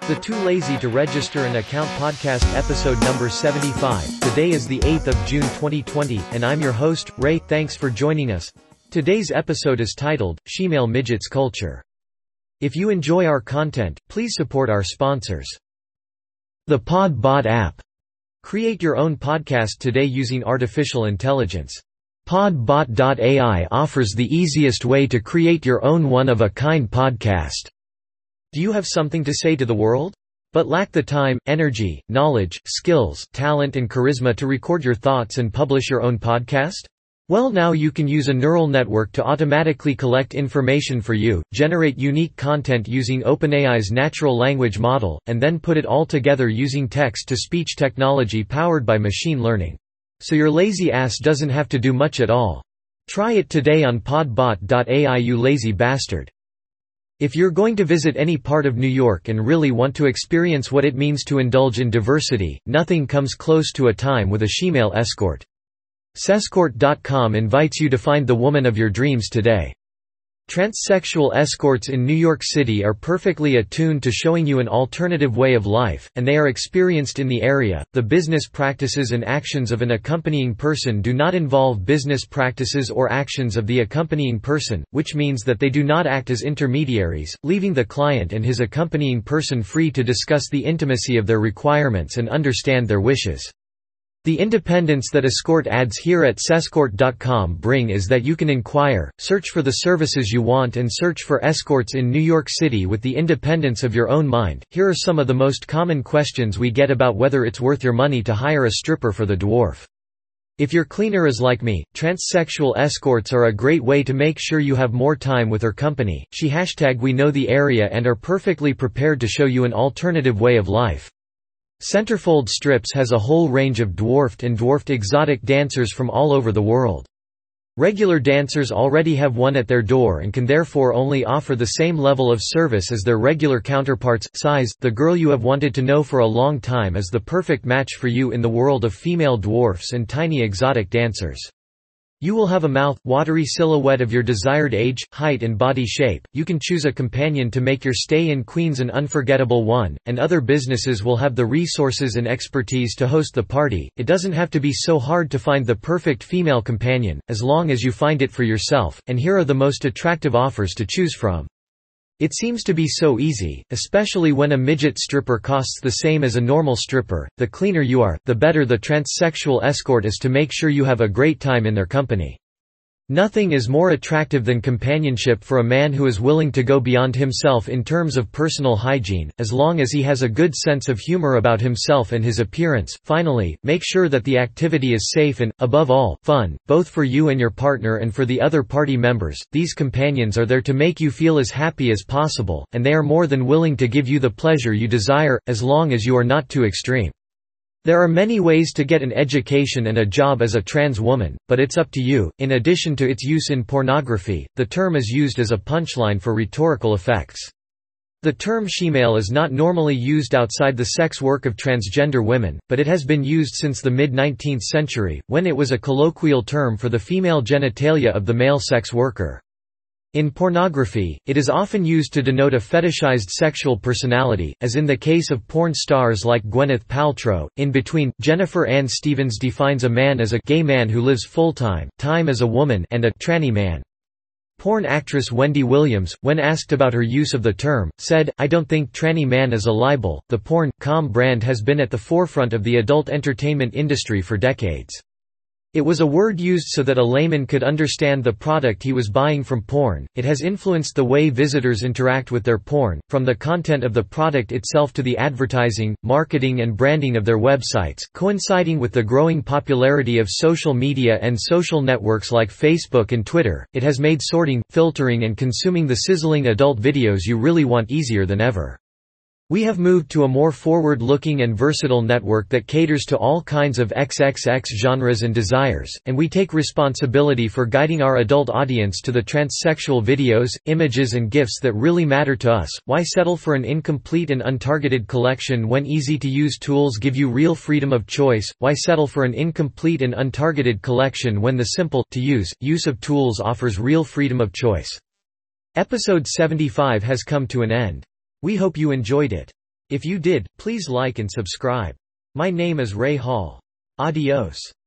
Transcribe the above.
The Too Lazy to Register an Account podcast episode number 75. Today is the 8th of June 2020, and I'm your host, Ray. Thanks for joining us. Today's episode is titled, Shemale Midgets Culture. If you enjoy our content, please support our sponsors. The Podbot app. Create your own podcast today using artificial intelligence. Podbot.ai offers the easiest way to create your own one-of-a-kind podcast. Do you have something to say to the world? But lack the time, energy, knowledge, skills, talent and charisma to record your thoughts and publish your own podcast? Well, now you can use a neural network to automatically collect information for you, generate unique content using OpenAI's natural language model, and then put it all together using text-to-speech technology powered by machine learning. So your lazy ass doesn't have to do much at all. Try it today on podbot.ai, you lazy bastard. If you're going to visit any part of New York and really want to experience what it means to indulge in diversity, nothing comes close to a time with a shemale escort. Sescort.com invites you to find the woman of your dreams today. Transsexual escorts in New York City are perfectly attuned to showing you an alternative way of life, and they are experienced in the area. The business practices and actions of an accompanying person do not involve business practices or actions of the accompanying person, which means that they do not act as intermediaries, leaving the client and his accompanying person free to discuss the intimacy of their requirements and understand their wishes. The independence that escort ads here at Sescort.com bring is that you can inquire, search for the services you want and search for escorts in New York City with the independence of your own mind. Here are some of the most common questions we get about whether it's worth your money to hire a stripper for the dwarf. If your cleaner is like me, transsexual escorts are a great way to make sure you have more time with her company. We know the area and are perfectly prepared to show you an alternative way of life. Centerfold Strips has a whole range of dwarfed and dwarfed exotic dancers from all over the world. Regular dancers already have one at their door and can therefore only offer the same level of service as their regular counterparts. Size: the girl you have wanted to know for a long time is the perfect match for you in the world of female dwarfs and tiny exotic dancers. You will have a mouth-watery silhouette of your desired age, height and body shape. You can choose a companion to make your stay in Queens an unforgettable one, and other businesses will have the resources and expertise to host the party. It doesn't have to be so hard to find the perfect female companion, as long as you find it for yourself, and here are the most attractive offers to choose from. It seems to be so easy, especially when a midget stripper costs the same as a normal stripper. The cleaner you are, the better the transsexual escort is to make sure you have a great time in their company. Nothing is more attractive than companionship for a man who is willing to go beyond himself in terms of personal hygiene, as long as he has a good sense of humor about himself and his appearance. Finally, make sure that the activity is safe and, above all, fun, both for you and your partner and for the other party members. These companions are there to make you feel as happy as possible, and they are more than willing to give you the pleasure you desire, as long as you are not too extreme. There are many ways to get an education and a job as a trans woman, but it's up to you. In addition to its use in pornography, the term is used as a punchline for rhetorical effects. The term shemale is not normally used outside the sex work of transgender women, but it has been used since the mid-19th century, when it was a colloquial term for the female genitalia of the male sex worker. In pornography, it is often used to denote a fetishized sexual personality, as in the case of porn stars like Gwyneth Paltrow. In Between, Jennifer Ann Stevens defines a man as a gay man who lives full-time time as a woman and a tranny man. Porn actress Wendy Williams, when asked about her use of the term, said, "I don't think tranny man is a libel." The porn.com brand has been at the forefront of the adult entertainment industry for decades. It was a word used so that a layman could understand the product he was buying from porn. It has influenced the way visitors interact with their porn, from the content of the product itself to the advertising, marketing and branding of their websites. Coinciding with the growing popularity of social media and social networks like Facebook and Twitter, it has made sorting, filtering and consuming the sizzling adult videos you really want easier than ever. We have moved to a more forward-looking and versatile network that caters to all kinds of XXX genres and desires, and we take responsibility for guiding our adult audience to the transsexual videos, images and GIFs that really matter to us. Why settle for an incomplete and untargeted collection when easy-to-use tools give you real freedom of choice? Why settle for an incomplete and untargeted collection when the simple-to-use use of tools offers real freedom of choice? Episode 75 has come to an end. We hope you enjoyed it. If you did, please like and subscribe. My name is Ray Hall. Adios.